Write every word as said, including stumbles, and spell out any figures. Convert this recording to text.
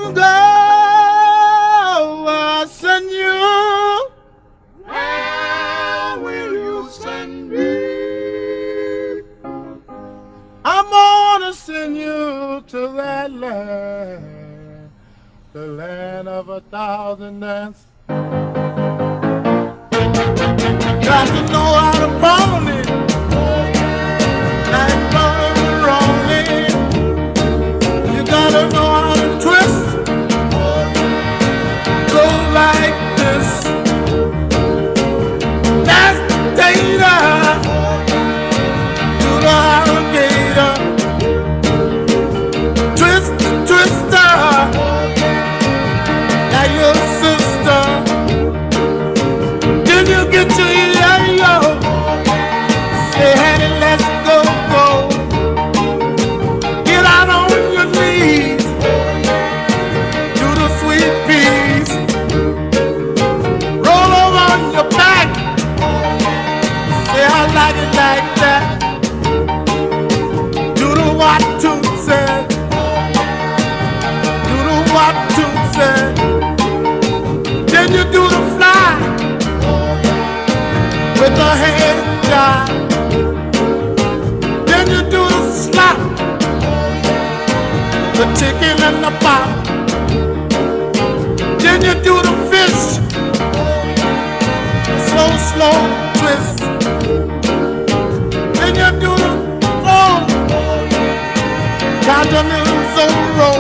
go, I'll send you. Where will you send me? I'm gonna send you to that land, the land of a thousand dances. Got to know how to pony, like Barbaroni. You gotta know how to twist, go like this. That's the data to the alligator. Twist, twister, like your sister. Then you get your yo, say, honey, let's go, go. Get out on your knees, do the sweet peas. Roll over on your back, say, I like it like that. Do the what to say, do the what to say. Then you do the fly with the hand job. Then you do the slap, the chicken and the pop. Then you do the fish, slow, slow twist. Then you do the roll, continentals on the roll.